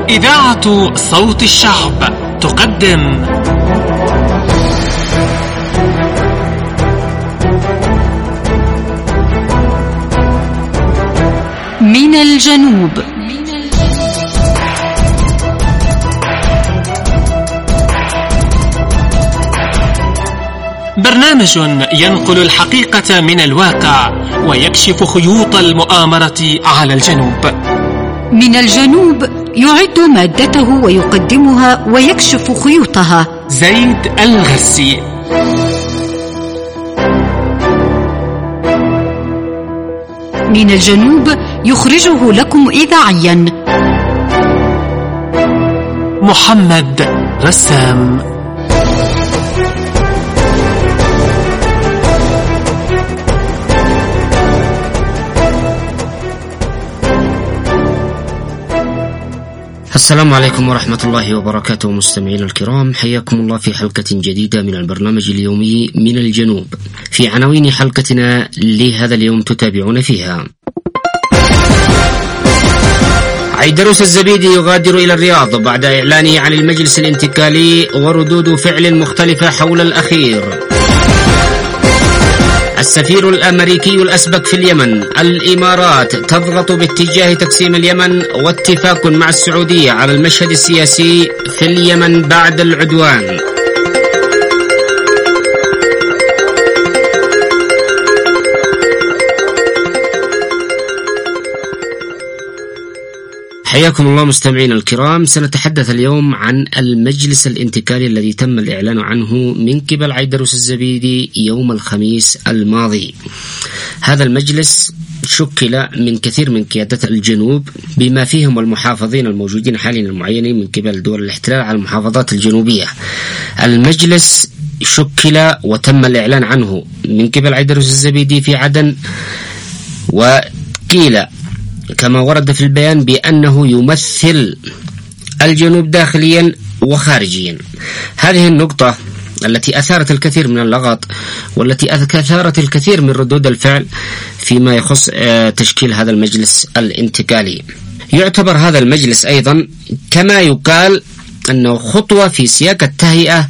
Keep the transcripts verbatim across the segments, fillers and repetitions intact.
إذاعة صوت الشعب تقدم من الجنوب. برنامج ينقل الحقيقة من الواقع ويكشف خيوط المؤامرة على الجنوب. من الجنوب يعد مادته ويقدمها ويكشف خيوطها زيد الغسي. من الجنوب يخرجه لكم إذاعيا محمد رسام. السلام عليكم ورحمة الله وبركاته مستمعين الكرام، حياكم الله في حلقة جديدة من البرنامج اليومي من الجنوب. في عناوين حلقتنا لهذا اليوم تتابعون فيها: عيدروس الزبيدي يغادر إلى الرياض بعد إعلانه عن المجلس الانتقالي وردود فعل مختلفة حول الأخير. السفير الأمريكي الأسبق في اليمن، الإمارات تضغط باتجاه تقسيم اليمن واتفاق مع السعودية على المشهد السياسي في اليمن بعد العدوان. حياكم الله مستمعين الكرام. سنتحدث اليوم عن المجلس الانتقالي الذي تم الإعلان عنه من قبل عيدروس الزبيدي يوم الخميس الماضي. هذا المجلس شكل من كثير من قيادات الجنوب بما فيهم المحافظين الموجودين حاليا المعينين من قبل دول الاحتلال على المحافظات الجنوبية. المجلس شكل وتم الإعلان عنه من قبل عيدروس الزبيدي في عدن، وقيل كما ورد في البيان بأنه يمثل الجنوب داخليا وخارجيا. هذه النقطة التي أثارت الكثير من اللغط والتي أثارت الكثير من ردود الفعل فيما يخص تشكيل هذا المجلس الانتقالي. يعتبر هذا المجلس أيضا كما يقال أنه خطوة في سياق التهيئة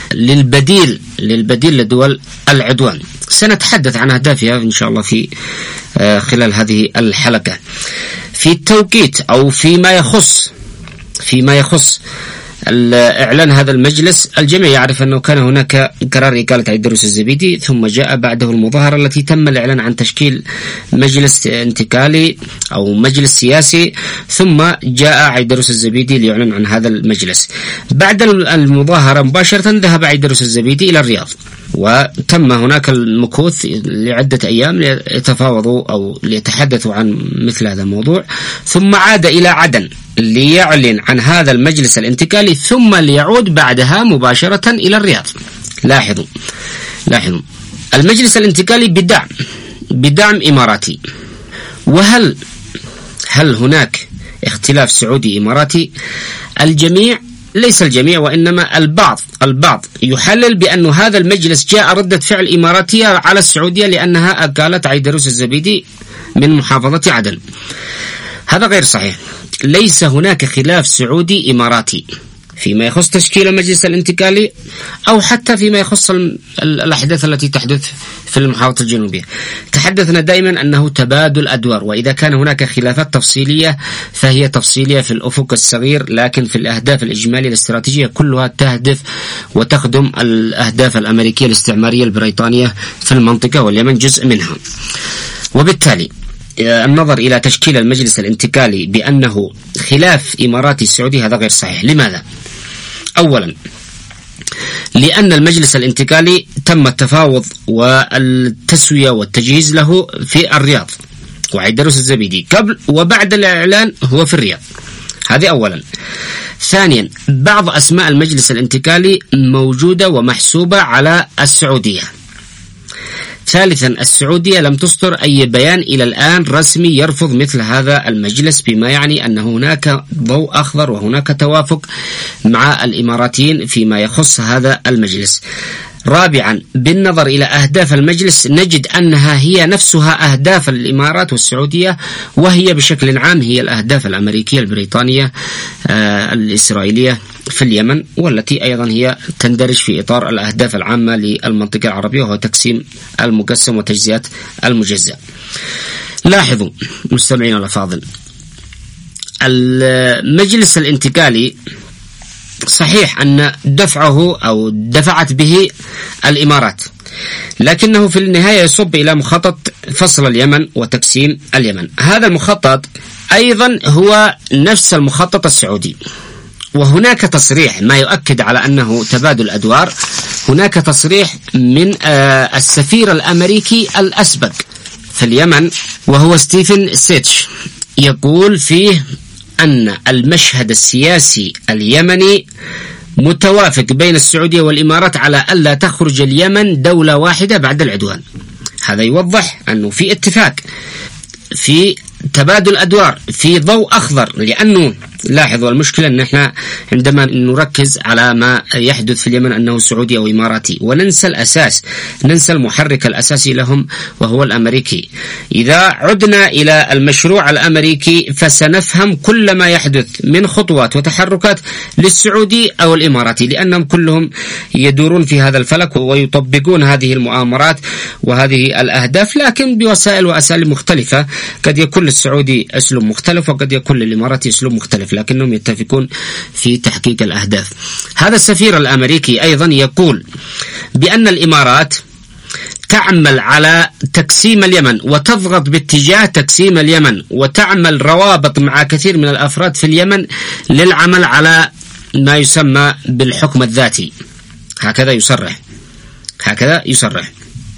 للبديل للبديل لدول العدوان. سنتحدث عن أهدافها إن شاء الله في خلال هذه الحلقة. في التوقيت أو فيما يخص فيما يخص الإعلان هذا المجلس، الجميع يعرف أنه كان هناك قرار إقالة عيدروس الزبيدي، ثم جاء بعده المظاهرة التي تم الإعلان عن تشكيل مجلس انتقالي أو مجلس سياسي، ثم جاء عيدروس الزبيدي ليعلن عن هذا المجلس. بعد المظاهرة مباشرة ذهب عيدروس الزبيدي إلى الرياض، وتم هناك المكوث لعدة أيام ليتفاوضوا أو ليتحدثوا عن مثل هذا الموضوع، ثم عاد إلى عدن ليعلن عن هذا المجلس الانتقالي، ثم ليعود بعدها مباشرة إلى الرياض. لاحظوا لاحظوا المجلس الانتقالي بدعم بدعم إماراتي. وهل هل هناك اختلاف سعودي إماراتي؟ الجميع، ليس الجميع وإنما البعض البعض يحلل بأن هذا المجلس جاء ردة فعل إماراتية على السعودية لأنها أقالت عيدروس الزبيدي من محافظة عدن. هذا غير صحيح. ليس هناك خلاف سعودي إماراتي فيما يخص تشكيل المجلس الانتقالي أو حتى فيما يخص الأحداث التي تحدث في المحافظة الجنوبية. تحدثنا دائما أنه تبادل أدوار، وإذا كان هناك خلافات تفصيلية فهي تفصيلية في الأفق الصغير، لكن في الأهداف الإجمالية الاستراتيجية كلها تهدف وتخدم الأهداف الأمريكية الاستعمارية البريطانية في المنطقة، واليمن جزء منها. وبالتالي النظر إلى تشكيل المجلس الانتقالي بأنه خلاف إماراتي سعودي هذا غير صحيح. لماذا؟ أولا، لأن المجلس الانتقالي تم التفاوض والتسوية والتجهيز له في الرياض، وعيدروس الزبيدي قبل وبعد الإعلان هو في الرياض. هذه أولا. ثانيا، بعض أسماء المجلس الانتقالي موجودة ومحسوبة على السعودية. ثالثا، السعودية لم تصدر أي بيان إلى الآن رسمي يرفض مثل هذا المجلس، بما يعني أن هناك ضوء أخضر وهناك توافق مع الإماراتيين فيما يخص هذا المجلس. رابعا، بالنظر إلى أهداف المجلس نجد أنها هي نفسها أهداف الإمارات والسعودية، وهي بشكل عام هي الأهداف الأمريكية البريطانية آه الإسرائيلية في اليمن، والتي أيضا هي تندرج في إطار الأهداف العامة للمنطقة العربية، وهو تقسيم المقسم وتجزئة المجزأ. لاحظوا مستمعين الأفاضل، المجلس الانتقالي صحيح أن دفعه أو دفعت به الإمارات، لكنه في النهاية يصب إلى مخطط فصل اليمن وتقسيم اليمن. هذا المخطط أيضا هو نفس المخطط السعودي، وهناك تصريح ما يؤكد على أنه تبادل أدوار. هناك تصريح من السفير الأمريكي الأسبق في اليمن وهو ستيفن سيتش، يقول فيه أن المشهد السياسي اليمني متوافق بين السعودية والإمارات على ألا تخرج اليمن دولة واحدة بعد العدوان. هذا يوضح أنه في اتفاق، في تبادل أدوار، في ضوء أخضر. لأنه لاحظوا المشكلة أن احنا عندما نركز على ما يحدث في اليمن أنه سعودي أو إماراتي، وننسى الأساس، ننسى المحرك الأساسي لهم وهو الأمريكي. إذا عدنا إلى المشروع الأمريكي فسنفهم كل ما يحدث من خطوات وتحركات للسعودي أو الإماراتي، لأنهم كلهم يدورون في هذا الفلك ويطبقون هذه المؤامرات وهذه الأهداف، لكن بوسائل وأساليب مختلفة. قد يكون للسعودي أسلوب مختلف وقد يكون للإماراتي أسلوب مختلف، لكنهم يتفقون في تحقيق الأهداف. هذا السفير الأمريكي أيضا يقول بأن الإمارات تعمل على تقسيم اليمن وتضغط باتجاه تقسيم اليمن، وتعمل روابط مع كثير من الأفراد في اليمن للعمل على ما يسمى بالحكم الذاتي. هكذا يصرح هكذا يصرح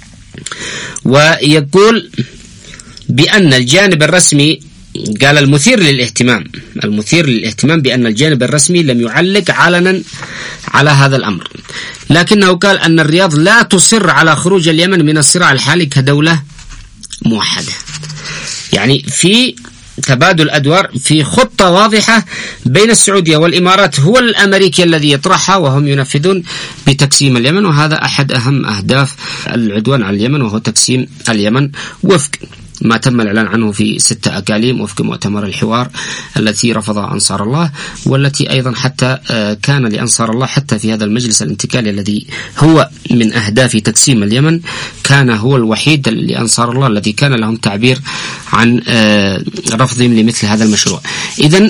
ويقول بأن الجانب الرسمي، قال المثير للاهتمام المثير للاهتمام بأن الجانب الرسمي لم يعلق علنا على هذا الأمر، لكنه قال أن الرياض لا تصر على خروج اليمن من الصراع الحالي كدولة موحدة. يعني في تبادل أدوار، في خطة واضحة بين السعودية والإمارات، هو الأمريكي الذي يطرحها وهم ينفذون بتقسيم اليمن، وهذا أحد أهم أهداف العدوان على اليمن، وهو تقسيم اليمن وفق ما تم الإعلان عنه في ستة أقاليم وفق مؤتمر الحوار التي رفضها أنصار الله، والتي أيضا حتى كان لأنصار الله حتى في هذا المجلس الانتقالي الذي هو من أهداف تقسيم اليمن، كان هو الوحيد لأنصار الله الذي كان لهم تعبير عن رفضهم لمثل هذا المشروع. إذن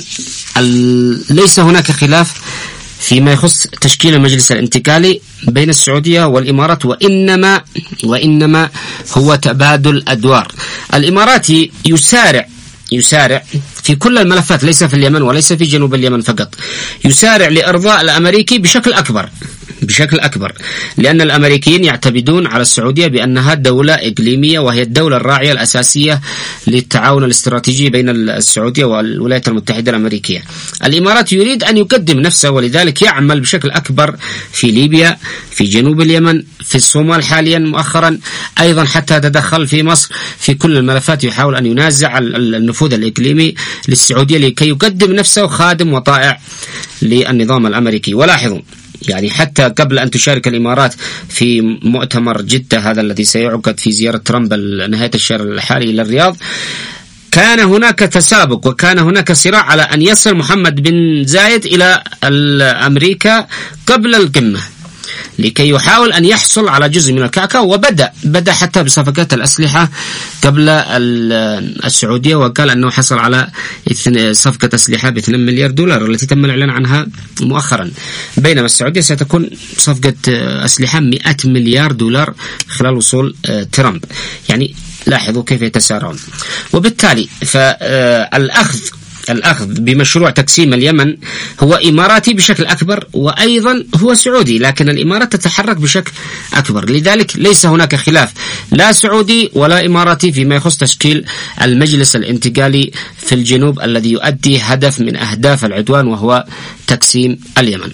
ليس هناك خلاف فيما يخص تشكيل المجلس الانتقالي بين السعودية والإمارات، وإنما وإنما هو تبادل أدوار. الإماراتي يسارع يسارع في كل الملفات، ليس في اليمن وليس في جنوب اليمن فقط، يسارع لإرضاء الأمريكي بشكل أكبر بشكل أكبر لأن الأمريكيين يعتمدون على السعودية بأنها دولة إقليمية، وهي الدولة الراعية الأساسية للتعاون الاستراتيجي بين السعودية والولايات المتحدة الأمريكية. الإمارات يريد أن يقدم نفسه، ولذلك يعمل بشكل أكبر في ليبيا، في جنوب اليمن، في الصومال حاليا مؤخرا، أيضا حتى تدخل في مصر. في كل الملفات يحاول أن ينازع النفوذ الإقليمي للسعودية لكي يقدم نفسه خادم وطائع للنظام الأمريكي. ولاحظوا يعني حتى قبل أن تشارك الإمارات في مؤتمر جدة هذا الذي سيعقد في زيارة ترامب نهاية الشهر الحالي إلى الرياض، كان هناك تسابق وكان هناك صراع على أن يصل محمد بن زايد إلى أمريكا قبل القمة لكي يحاول أن يحصل على جزء من الكاكاو، وبدأ بدأ حتى بصفقات الأسلحة قبل السعودية، وقال أنه حصل على صفقة أسلحة باثنين مليار دولار التي تم الإعلان عنها مؤخرا، بينما السعودية ستكون صفقة أسلحة مئة مليار دولار خلال وصول ترامب. يعني لاحظوا كيف يتسارعون. وبالتالي فالأخذ الأخذ بمشروع تقسيم اليمن هو إماراتي بشكل أكبر، وأيضا هو سعودي، لكن الإمارات تتحرك بشكل أكبر. لذلك ليس هناك خلاف لا سعودي ولا إماراتي فيما يخص تشكيل المجلس الانتقالي في الجنوب الذي يؤدي هدف من أهداف العدوان وهو تقسيم اليمن.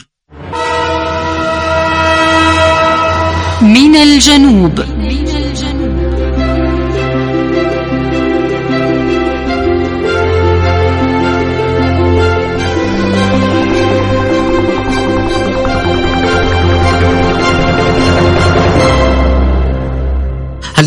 من الجنوب.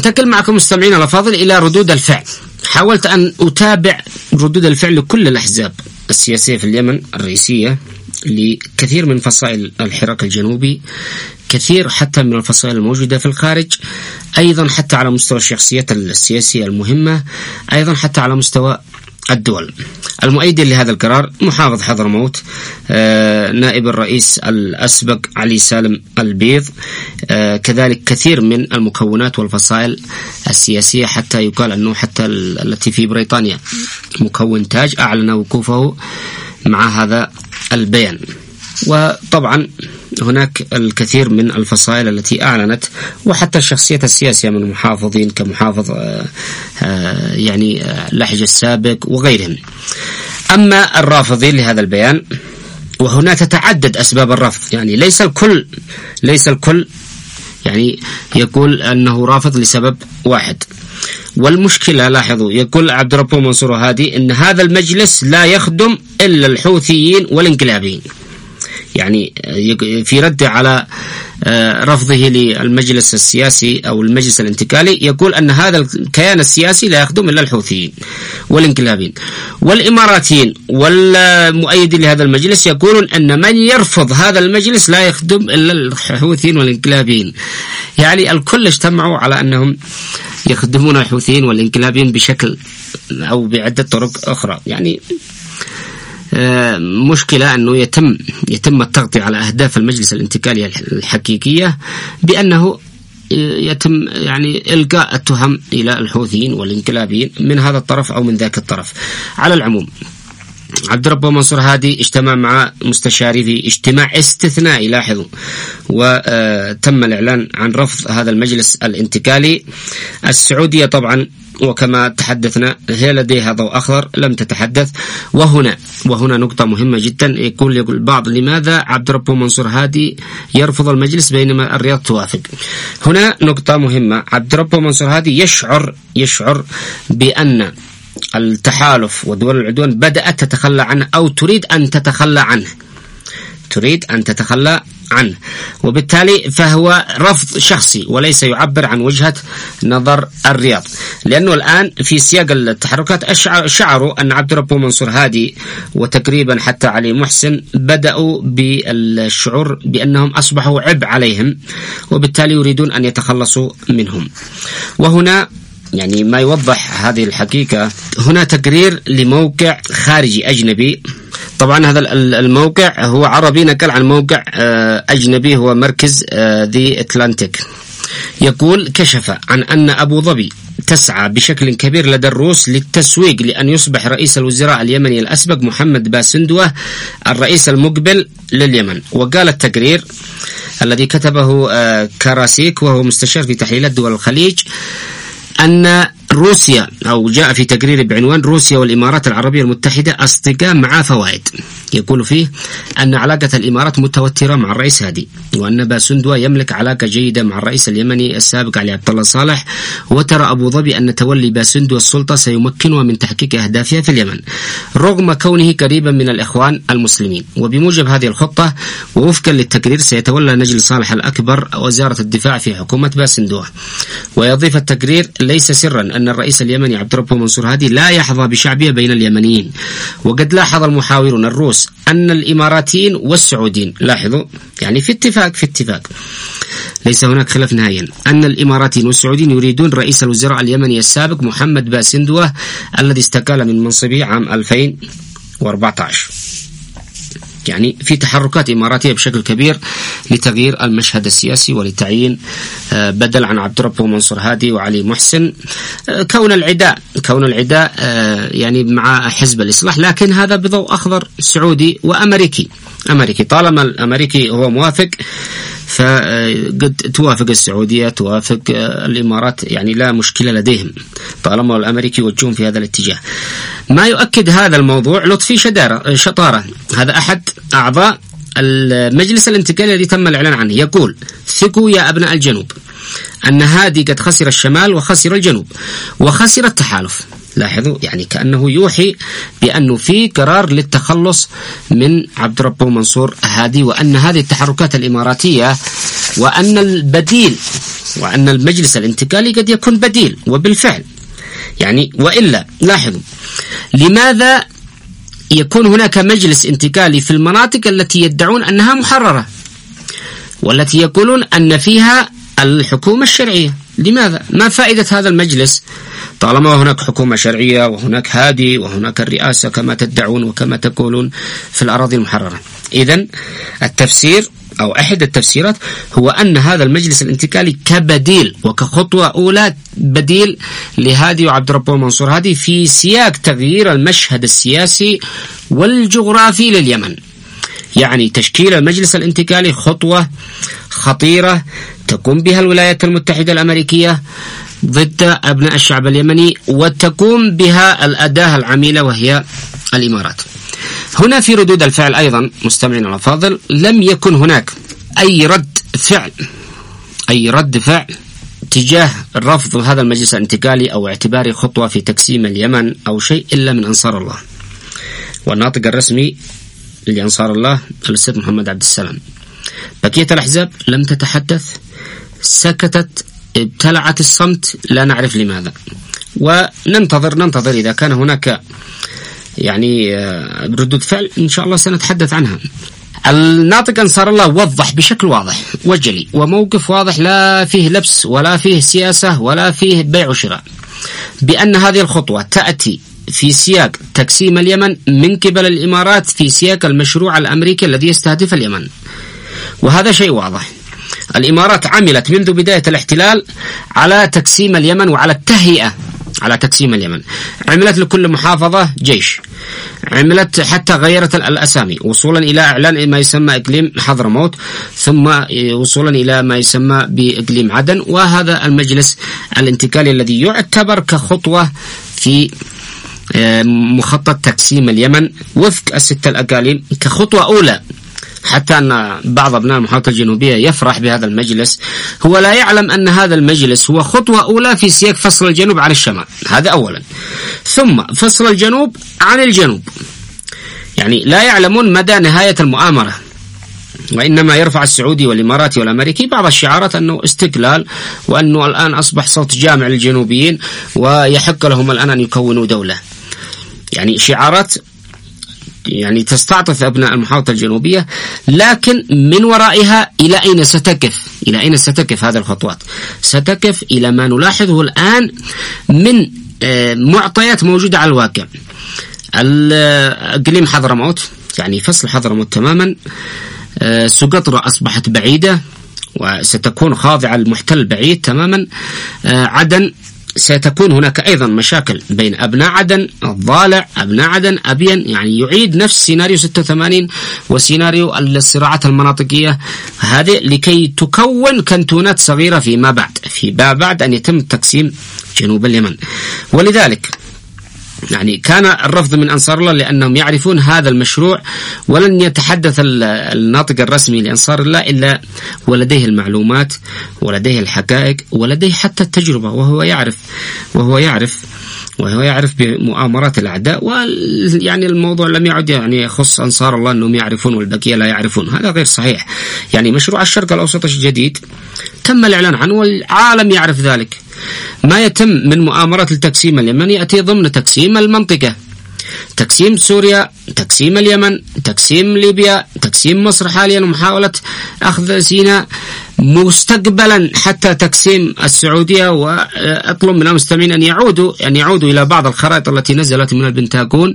أنتقل معكم مستمعين الأفاضل إلى ردود الفعل. حاولت أن أتابع ردود الفعل لكل الأحزاب السياسية في اليمن الرئيسية لكثير من فصائل الحراك الجنوبي، كثير حتى من الفصائل الموجودة في الخارج، أيضا حتى على مستوى الشخصيات السياسية المهمة، أيضا حتى على مستوى الدول. المؤيدين لهذا القرار محافظ حضرموت، آه، نائب الرئيس الأسبق علي سالم البيض، آه، كذلك كثير من المكونات والفصائل السياسية، حتى يقال أنه حتى التي في بريطانيا مكون تاج أعلن وقوفه مع هذا البيان. وطبعا هناك الكثير من الفصائل التي أعلنت، وحتى الشخصيات السياسية من المحافظين كمحافظ آآ آآ يعني لحج السابق وغيرهم. أما الرافضين لهذا البيان، وهنا تتعدد أسباب الرفض، يعني ليس الكل ليس الكل يعني يقول أنه رافض لسبب واحد. والمشكلة لاحظوا، يقول عبد الرب منصور هادي إن هذا المجلس لا يخدم إلا الحوثيين والانقلابيين، يعني في رد على رفضه للمجلس السياسي أو المجلس الانتقالي، يقول أن هذا الكيان السياسي لا يخدم إلا الحوثيين والانقلابيين. والإماراتيين والمؤيدين لهذا المجلس يقولون أن من يرفض هذا المجلس لا يخدم إلا الحوثيين والانقلابيين. يعني الكل اجتمعوا على أنهم يخدمون الحوثيين والانقلابيين بشكل أو بعدة طرق أخرى. يعني مشكلة أنه يتم يتم التغطية على أهداف المجلس الانتقالي الحقيقية بأنه يتم يعني إلقاء التهم إلى الحوثيين والانقلابيين من هذا الطرف أو من ذاك الطرف. على العموم، عبد الرب منصور هادي اجتمع مع مستشاري في اجتماع استثنائي، لاحظوا، وتم الإعلان عن رفض هذا المجلس الانتقالي. السعودية طبعا وكما تحدثنا هي لديها ضوء أخضر، لم تتحدث. وهنا وهنا نقطة مهمة جدا، يقول يقول البعض لماذا عبد الرب منصور هادي يرفض المجلس بينما الرياض توافق. هنا نقطة مهمة، عبد الرب منصور هادي يشعر يشعر بأن التحالف ودول العدوان بدأت تتخلى عنه أو تريد أن تتخلى عنه تريد أن تتخلى عنه وبالتالي فهو رفض شخصي وليس يعبر عن وجهة نظر الرياض. لأنه الآن في سياق التحركات شعروا أن عبد الرب منصور هادي وتقريبا حتى علي محسن بدأوا بالشعور بأنهم أصبحوا عبء عليهم، وبالتالي يريدون أن يتخلصوا منهم. وهنا يعني ما يوضح هذه الحقيقة، هنا تقرير لموقع خارجي أجنبي. طبعا هذا الموقع هو عربي، نقل عن موقع أجنبي هو مركز ذي أتلانتيك. يقول كشف عن أن أبو ظبي تسعى بشكل كبير لدى الروس للتسويق لأن يصبح رئيس الوزراء اليمني الأسبق محمد باسندوة الرئيس المقبل لليمن. وقال التقرير الذي كتبه كراسيك وهو مستشار في تحليلات دول الخليج أن روسيا، أو جاء في تقرير بعنوان روسيا والإمارات العربية المتحدة أصدقاء مع فوائد. يقول فيه أن علاقة الإمارات متوترة مع الرئيس هادي، وأن باسندوة يملك علاقة جيدة مع الرئيس اليمني السابق علي عبد الله صالح، وترى أبو ظبي أن تولي باسندوة السلطة سيمكنها من تحقيق أهدافها في اليمن رغم كونه قريبا من الإخوان المسلمين. وبموجب هذه الخطة ووفقا للتقرير سيتولى نجل صالح الأكبر وزارة الدفاع في حكومة باسندوة. ويضيف التقرير ليس سرا أن الرئيس اليمني عبد الرب منصور هادي لا يحظى بشعبية بين اليمنيين، وقد لاحظ المحاورون الروس أن الإماراتيين والسعوديين، لاحظوا يعني في اتفاق في اتفاق ليس هناك خلاف نهائيا، أن الإماراتيين والسعوديين يريدون رئيس الوزراء اليمني السابق محمد باسندوة الذي استقال من منصبه عام ألفين وأربعة عشر. يعني في تحركات إماراتية بشكل كبير لتغيير المشهد السياسي ولتعيين بدل عن عبد الرب منصور هادي وعلي محسن كون العداء كون العداء يعني مع حزب الإصلاح، لكن هذا بضوء أخضر سعودي وأمريكي. أمريكي طالما الأمريكي هو موافق فقد توافق السعودية توافق الإمارات، يعني لا مشكلة لديهم طالما الأمريكي يوجهون في هذا الاتجاه. ما يؤكد هذا الموضوع لطفي شدارة شطارة، هذا أحد أعضاء المجلس الانتقالي الذي تم الإعلان عنه، يقول ثقوا يا أبناء الجنوب أن هادي قد خسر الشمال وخسر الجنوب وخسر التحالف. لاحظوا يعني كأنه يوحي بأنه في قرار للتخلص من عبد الرب منصور هادي، وأن هذه التحركات الإماراتية وأن البديل وأن المجلس الانتقالي قد يكون بديل. وبالفعل يعني وإلا لاحظوا لماذا يكون هناك مجلس انتقالي في المناطق التي يدعون أنها محررة والتي يقولون أن فيها الحكومة الشرعية؟ لماذا؟ ما فائدة هذا المجلس طالما هناك حكومة شرعية وهناك هادي وهناك الرئاسة كما تدعون وكما تقولون في الأراضي المحررة؟ إذن التفسير أو أحد التفسيرات هو أن هذا المجلس الانتقالي كبديل وكخطوة أولى بديل لهادي وعبد الرب منصور هادي في سياق تغيير المشهد السياسي والجغرافي لليمن. يعني تشكيل المجلس الانتقالي خطوة خطيرة تقوم بها الولايات المتحدة الأمريكية ضد أبناء الشعب اليمني وتقوم بها الأداة العميلة وهي الإمارات. هنا في ردود الفعل أيضا مستمعين الأفاضل لم يكن هناك أي رد فعل أي رد فعل تجاه رفض هذا المجلس الانتقالي أو اعتباره خطوة في تقسيم اليمن أو شيء إلا من أنصار الله. والناطق الرسمي لأنصار الله الأستاذ محمد عبد السلام. بقية الأحزاب لم تتحدث، سكتت، ابتلعت الصمت، لا نعرف لماذا. وننتظر ننتظر إذا كان هناك يعني ردود فعل إن شاء الله سنتحدث عنها. الناطق أنصار الله وضح بشكل واضح وجلي وموقف واضح لا فيه لبس ولا فيه سياسة ولا فيه بيع وشراء بأن هذه الخطوة تأتي في سياق تقسيم اليمن من قبل الإمارات في سياق المشروع الأمريكي الذي يستهدف اليمن. وهذا شيء واضح. الإمارات عملت منذ بداية الاحتلال على تقسيم اليمن وعلى التهيئة على تقسيم اليمن. عملت لكل محافظة جيش، عملت حتى غيرت الأسامي وصولا إلى إعلان ما يسمى إقليم حضرموت، ثم وصولا إلى ما يسمى بإقليم عدن. وهذا المجلس الانتقالي الذي يعتبر كخطوة في مخطط تقسيم اليمن وفق الستة الأقاليم كخطوة أولى. حتى أن بعض أبناء المحافظة الجنوبية يفرح بهذا المجلس، هو لا يعلم أن هذا المجلس هو خطوة أولى في سياق فصل الجنوب عن الشمال، هذا أولا، ثم فصل الجنوب عن الجنوب. يعني لا يعلمون مدى نهاية المؤامرة، وإنما يرفع السعودي والإماراتي والأمريكي بعض الشعارات أنه استقلال وأنه الآن أصبح صوت جامع للجنوبيين ويحق لهم الآن أن يكونوا دولة. يعني شعارات يعني تستعطف أبناء المحافظة الجنوبية، لكن من ورائها إلى أين ستكف إلى أين ستكف هذه الخطوات؟ ستكف إلى ما نلاحظه الآن من معطيات موجودة على الواقع. الإقليم حضرموت يعني فصل حضرموت تماما، سقطرى أصبحت بعيدة وستكون خاضعة للمحتل بعيد تماما. عدن ستكون هناك أيضا مشاكل بين أبناء عدن، الضالع، أبناء عدن، أبين، يعني يعيد نفس سيناريو ستة وثمانين وسيناريو الصراعات المناطقية هذه لكي تكون كنتونات صغيرة فيما بعد فيما بعد أن يتم تقسيم جنوب اليمن. ولذلك يعني كان الرفض من أنصار الله لأنهم يعرفون هذا المشروع، ولن يتحدث الناطق الرسمي لأنصار الله إلا ولديه المعلومات ولديه الحقائق ولديه حتى التجربة، وهو يعرف وهو يعرف وهو يعرف بمؤامرات الأعداء. ويعني الموضوع لم يعد يعني يخص أنصار الله أنهم يعرفون والبقية لا يعرفون، هذا غير صحيح. يعني مشروع الشرق الأوسط الجديد تم الإعلان عنه والعالم يعرف ذلك. ما يتم من مؤامرات التقسيم اليمن يأتي ضمن تقسيم المنطقة، تقسيم سوريا، تقسيم اليمن، تقسيم ليبيا، تقسيم مصر حاليا ومحاولة أخذ سيناء، مستقبلا حتى تقسيم السعودية. وأطلب من المستمعين أن يعودوا أن يعودوا إلى بعض الخرائط التي نزلت من البنتاغون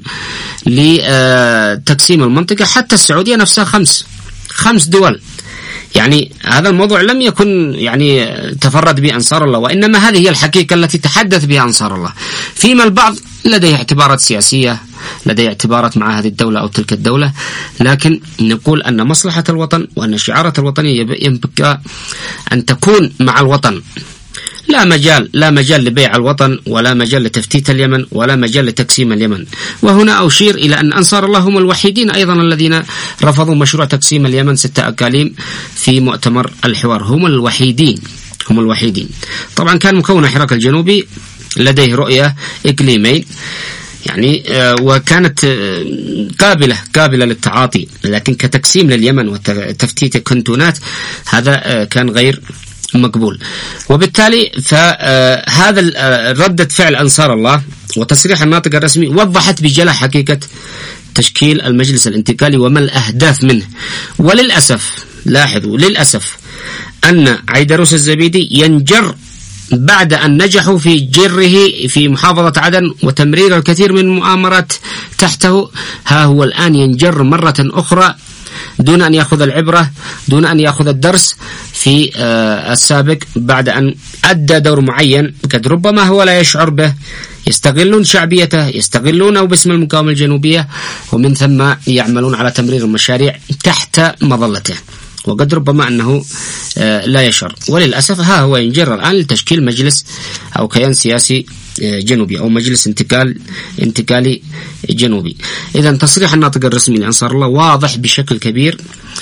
لتقسيم المنطقة. حتى السعودية نفسها خمس خمس دول. يعني هذا الموضوع لم يكن يعني تفرد به أنصار الله، وإنما هذه هي الحقيقة التي تحدث بها أنصار الله، فيما البعض لديه اعتبارات سياسية، لديه اعتبارات مع هذه الدولة أو تلك الدولة. لكن نقول أن مصلحة الوطن وأن الشعارات الوطنية ينبغي أن تكون مع الوطن. لا مجال لا مجال لبيع الوطن، ولا مجال لتفتيت اليمن، ولا مجال لتقسيم اليمن. وهنا أشير إلى أن أنصار الله هم الوحيدين أيضا الذين رفضوا مشروع تقسيم اليمن ستة أقاليم في مؤتمر الحوار، هم الوحيدين هم الوحيدين. طبعا كان مكون الحراك الجنوبي لديه رؤية إقليمين يعني وكانت قابلة قابلة للتعاطي، لكن كتقسيم لليمن وتفتيت كنتونات هذا كان غير مقبول. وبالتالي فهذا ردة فعل أنصار الله وتصريح الناطق الرسمي وضحت بجلاء حقيقة تشكيل المجلس الانتقالي وما الأهداف منه. وللأسف لاحظوا للأسف أن عيدروس الزبيدي ينجر بعد أن نجحوا في جره في محافظة عدن وتمرير الكثير من المؤامرات تحته، ها هو الآن ينجر مرة أخرى دون أن يأخذ العبرة، دون أن يأخذ الدرس في السابق بعد أن أدى دور معين قد ربما هو لا يشعر به. يستغلون شعبيته، يستغلونه باسم المقاومة الجنوبية، ومن ثم يعملون على تمرير المشاريع تحت مظلته، وقد ربما أنه لا يشعر. وللأسف ها هو ينجر الآن لتشكيل مجلس أو كيان سياسي جنوبي أو مجلس انتقال انتقالي جنوبي. إذن تصريح الناطق الرسمي لأنصار الله واضح بشكل كبير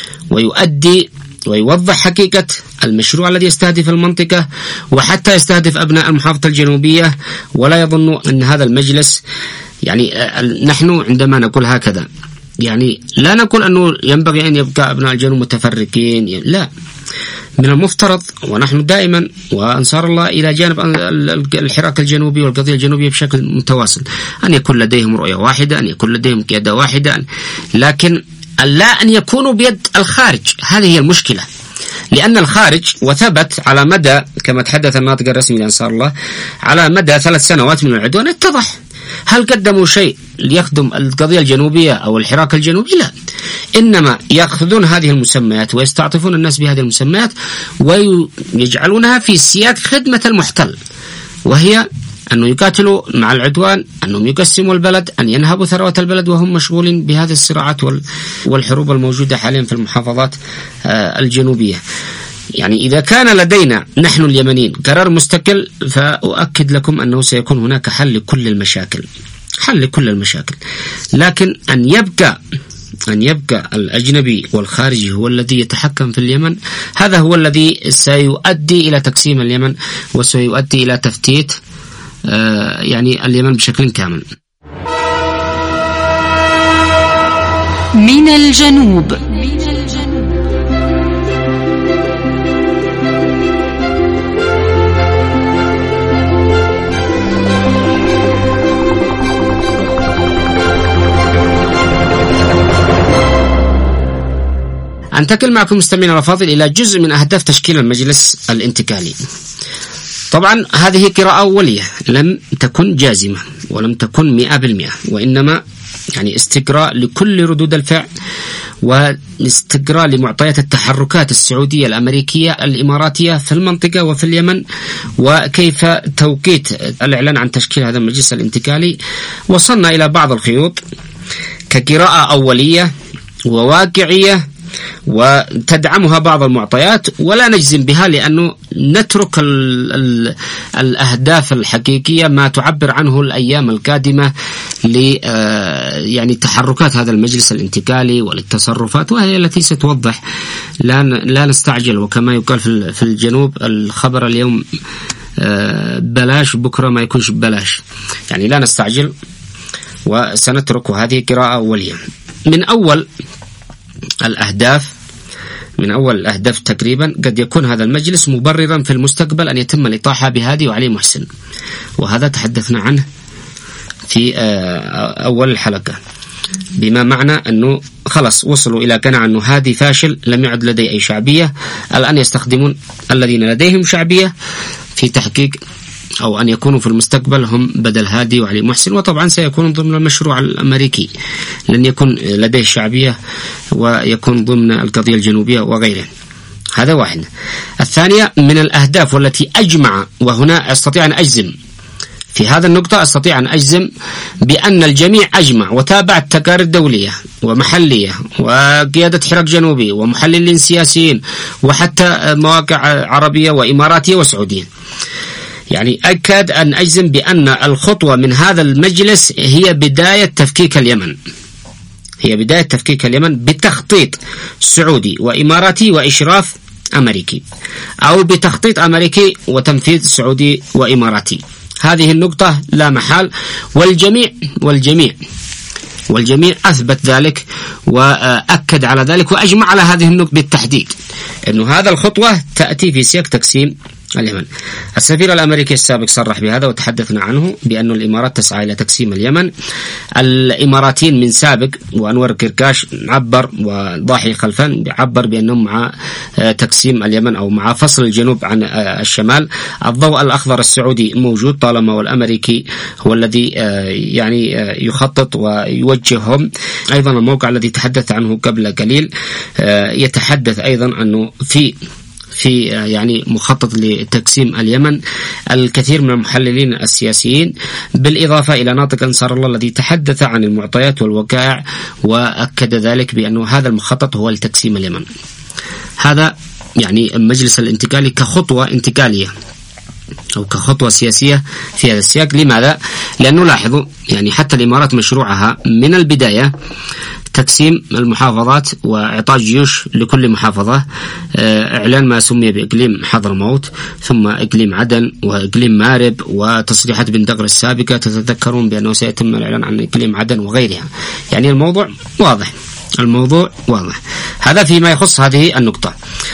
ويؤدي ويوضح حقيقة المشروع الذي يستهدف المنطقة وحتى يستهدف أبناء المحافظة الجنوبية. ولا يظن أن هذا المجلس، يعني نحن عندما نقول هكذا يعني لا نقول أنه ينبغي أن يبقى أبناء الجنوب متفرقين، لا، من المفترض ونحن دائما وأنصار الله إلى جانب الحراك الجنوبي والقضية الجنوبية بشكل متواصل أن يكون لديهم رؤية واحدة، أن يكون لديهم قيادة واحدة، لكن لا أن يكونوا بيد الخارج. هذه هي المشكلة، لأن الخارج وثبت على مدى كما تحدث الناطق الرسمي لأنصار الله على مدى ثلاث سنوات من العدوان اتضح. هل قدموا شيء ليخدم القضية الجنوبية أو الحراك الجنوبي؟ لا، إنما يأخذون هذه المسميات ويستعطفون الناس بهذه المسميات ويجعلونها في سياق خدمة المحتل، وهي أنه يقاتلوا مع العدوان، أنهم يقسموا البلد، أن ينهبوا ثروة البلد، وهم مشغولين بهذه الصراعات والحروب الموجودة حاليا في المحافظات الجنوبية. يعني إذا كان لدينا نحن اليمنيين قرار مستقل فأؤكد لكم أنه سيكون هناك حل لكل المشاكل، حل لكل المشاكل. لكن أن يبقى أن يبقى الأجنبي والخارجي هو الذي يتحكم في اليمن، هذا هو الذي سيؤدي إلى تقسيم اليمن وسيؤدي إلى تفتيت آه يعني اليمن بشكل كامل. من الجنوب. أنتقل معكم مستمعينا الأفاضل إلى جزء من أهداف تشكيل المجلس الانتقالي. طبعا هذه قراءة أولية لم تكن جازمة ولم تكن مئة بالمئة، وإنما يعني استقراء لكل ردود الفعل واستقراء لمعطيات التحركات السعودية الأمريكية الإماراتية في المنطقة وفي اليمن، وكيف توقيت الإعلان عن تشكيل هذا المجلس الانتقالي. وصلنا إلى بعض الخيوط كقراءة أولية وواقعية وتدعمها بعض المعطيات، ولا نجزم بها لأنه نترك ال ال الأهداف الحقيقية ما تعبر عنه الأيام القادمة ل يعني تحركات هذا المجلس الانتقالي وللتصرفات، وهي التي ستوضح. لا لا نستعجل، وكما يقال في الجنوب الخبر اليوم بلاش بكرة ما يكونش ببلاش، يعني لا نستعجل وسنترك هذه قراءة أولية. من أول الأهداف من أول الأهداف تقريبا قد يكون هذا المجلس مبررا في المستقبل أن يتم الإطاحة بهادي وعلي محسن، وهذا تحدثنا عنه في أول الحلقة، بما معنى أنه خلص وصلوا إلى قناعة أنه هادي فاشل لم يعد لديه أي شعبية، الآن يستخدمون الذين لديهم شعبية في تحقيق أو أن يكونوا في المستقبل هم بدل هادي وعلي محسن، وطبعا سيكون ضمن المشروع الأمريكي لن يكون لديه شعبية ويكون ضمن القضية الجنوبية وغيره. هذا واحد. الثانية من الأهداف والتي أجمع، وهنا أستطيع أن أجزم في هذا النقطة، أستطيع أن أجزم بأن الجميع أجمع وتابع التقارير الدولية ومحلية وقيادة حراك جنوبي ومحللين سياسيين وحتى مواقع عربية وإماراتية وسعودية، يعني أكاد أن أجزم بأن الخطوة من هذا المجلس هي بداية تفكيك اليمن، هي بداية تفكيك اليمن بتخطيط سعودي وإماراتي وإشراف أمريكي، أو بتخطيط أمريكي وتنفيذ سعودي وإماراتي. هذه النقطة لا محال، والجميع والجميع والجميع أثبت ذلك وأكد على ذلك وأجمع على هذه النقطة بالتحديد، أنه هذا الخطوة تأتي في سياق تقسيم اليمن. السفير الأمريكي السابق صرح بهذا وتحدثنا عنه بأن الإمارات تسعى إلى تقسيم اليمن. الإماراتيين من سابق وأنور كركاش عبر وضاحي خلفان عبر بأنهم مع تقسيم اليمن أو مع فصل الجنوب عن الشمال. الضوء الأخضر السعودي موجود طالما والأمريكي هو الذي يعني يخطط ويوجههم. أيضا الموقع الذي تحدث عنه قبل قليل يتحدث أيضا أنه في في يعني مخطط لتقسيم اليمن. الكثير من المحللين السياسيين بالإضافة إلى ناطق أنصار الله الذي تحدث عن المعطيات والوقائع وأكد ذلك بأنه هذا المخطط هو لتقسيم اليمن. هذا يعني المجلس الانتقالي كخطوة انتقالية أو كخطوة سياسية في هذا السياق. لماذا؟ لأنه لاحظوا يعني حتى الإمارات مشروعها من البداية تقسيم المحافظات وإعطاء جيوش لكل محافظة، إعلان ما سمي بإقليم حضرموت ثم إقليم عدن وإقليم مارب وتصريحات بن دغر السابقة تتذكرون بأنه سيتم الإعلان عن إقليم عدن وغيرها. يعني الموضوع واضح، الموضوع واضح. هذا فيما يخص هذه النقطة.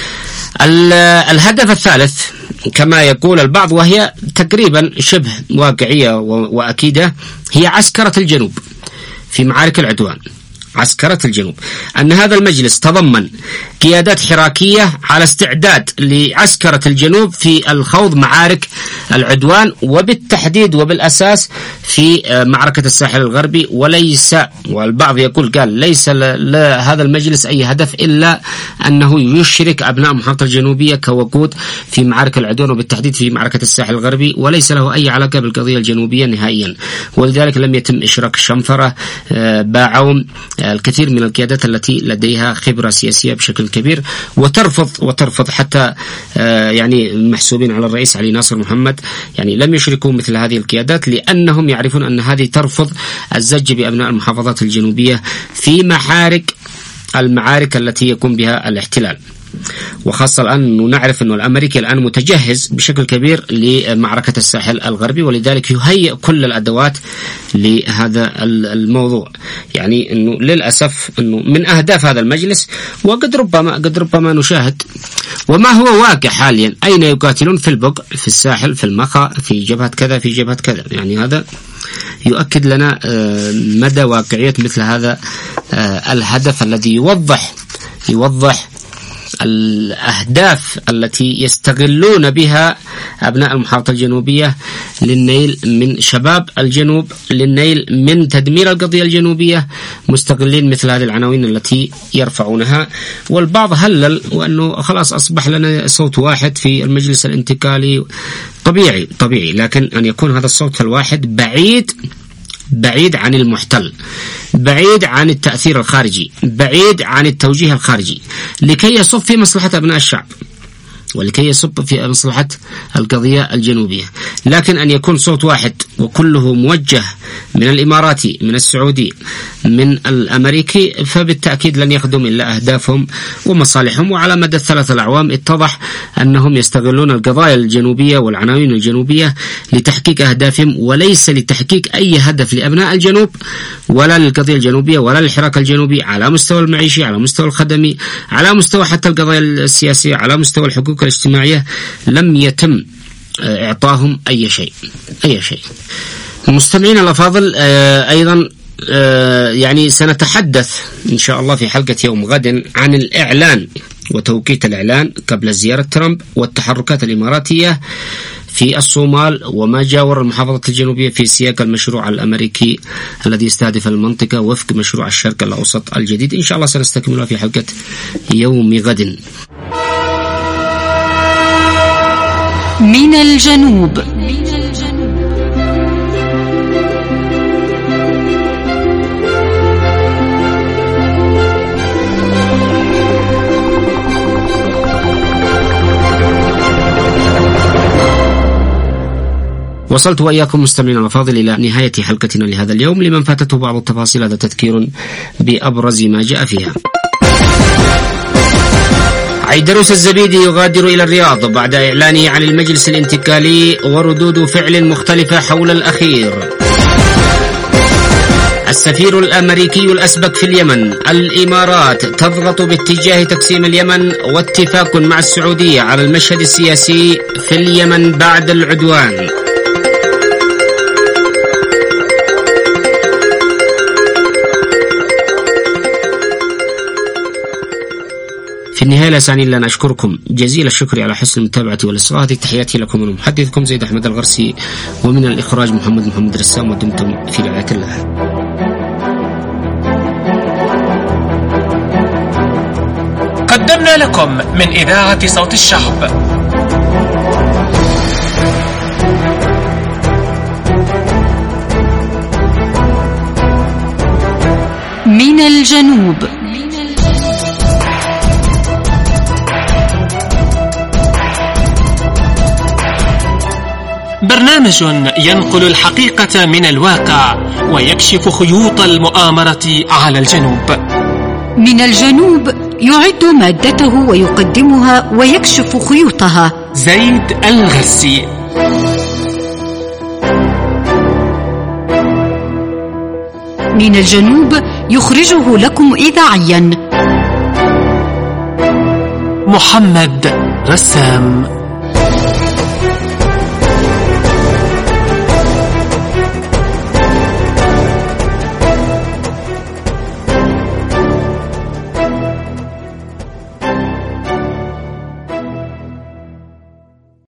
الهدف الثالث كما يقول البعض وهي تقريبا شبه واقعية وأكيدة هي عسكرة الجنوب في معارك العدوان. عسكرة الجنوب أن هذا المجلس تضمن قيادات حراكية على استعداد لعسكرة الجنوب في الخوض معارك العدوان وبالتحديد وبالأساس في معركة الساحل الغربي. وليس والبعض يقول قال ليس لهذا المجلس أي هدف إلا أنه يشرك أبناء المحافظة الجنوبية كوقود في معارك العدوان وبالتحديد في معركة الساحل الغربي، وليس له أي علاقة بالقضية الجنوبية نهائيا. ولذلك لم يتم إشراك الشنفرة، باعوم، الكثير من القيادات التي لديها خبرة سياسية بشكل كبير وترفض وترفض حتى يعني المحسوبين على الرئيس علي ناصر محمد يعني لم يشركوا مثل هذه القيادات لأنهم يعرفون أن هذه ترفض الزج بأبناء المحافظات الجنوبية في محارك المعارك التي يقوم بها الاحتلال. وخاصة الآن نعرف أن الأمريكي الآن متجهز بشكل كبير لمعركة الساحل الغربي ولذلك يهيئ كل الأدوات لهذا الموضوع. يعني أنه للأسف أنه من أهداف هذا المجلس وقد ربما قد ربما نشاهد وما هو واقع حاليا أين يقاتلون في البقع في الساحل في المخا في جبهة كذا في جبهة كذا. يعني هذا يؤكد لنا مدى واقعية مثل هذا الهدف الذي يوضح يوضح الأهداف التي يستغلون بها أبناء المحافظة الجنوبية للنيل من شباب الجنوب للنيل من تدمير القضية الجنوبية، مستغلين مثل هذه العناوين التي يرفعونها. والبعض هلل وأنه خلاص أصبح لنا صوت واحد في المجلس الانتقالي. طبيعي طبيعي لكن أن يكون هذا الصوت الواحد بعيد بعيد عن المحتل، بعيد عن التأثير الخارجي، بعيد عن التوجيه الخارجي، لكي يصب في مصلحة أبناء الشعب ولكي يصب في مصلحة القضية الجنوبية. لكن أن يكون صوت واحد وكله موجه من الإماراتي من السعودي من الأمريكي فبالتأكيد لن يخدم إلا أهدافهم ومصالحهم. وعلى مدى الثلاث الأعوام اتضح أنهم يستغلون القضايا الجنوبية والعناوين الجنوبية لتحقيق أهدافهم وليس لتحقيق أي هدف لأبناء الجنوب ولا للقضية الجنوبية ولا للحراك الجنوبي على مستوى المعيشي على مستوى الخدمي على مستوى حتى القضايا السياسية على مستوى الحقوق الاجتماعية. لم يتم إعطاهم أي شيء أي شيء. المستمعين الأفاضل أيضا يعني سنتحدث إن شاء الله في حلقة يوم غد عن الإعلان وتوقيت الإعلان قبل زيارة ترامب والتحركات الإماراتية في الصومال وما جاور المحافظة الجنوبية في سياق المشروع الأمريكي الذي يستهدف المنطقة وفق مشروع الشرق الأوسط الجديد. إن شاء الله سنستكملها في حلقة يوم غد. من الجنوب. وصلت وإياكم مستمعين الأفاضل إلى نهاية حلقتنا لهذا اليوم. لمن فاتته بعض التفاصيل هذا تذكير بأبرز ما جاء فيها. عيدروس الزبيدي يغادر إلى الرياض بعد إعلانه عن المجلس الانتقالي وردود فعل مختلفة حول الأخير. السفير الأمريكي الأسبق في اليمن: الإمارات تضغط باتجاه تقسيم اليمن واتفاق مع السعودية على المشهد السياسي في اليمن بعد العدوان. في النهاية لا يسعني إلا أن أشكركم جزيل الشكر على حسن المتابعة والإصغاء. هذه تحياتي لكم من محدثكم زيد أحمد الغرسي، ومن الإخراج محمد محمد رسام، ودمتم في رعاية الله. قدمنا لكم من إذاعة صوت الشعب من الجنوب. برنامج ينقل الحقيقة من الواقع ويكشف خيوط المؤامرة على الجنوب. من الجنوب يعد مادته ويقدمها ويكشف خيوطها زيد الغرسي. من الجنوب يخرجه لكم إذاعيا محمد رسام.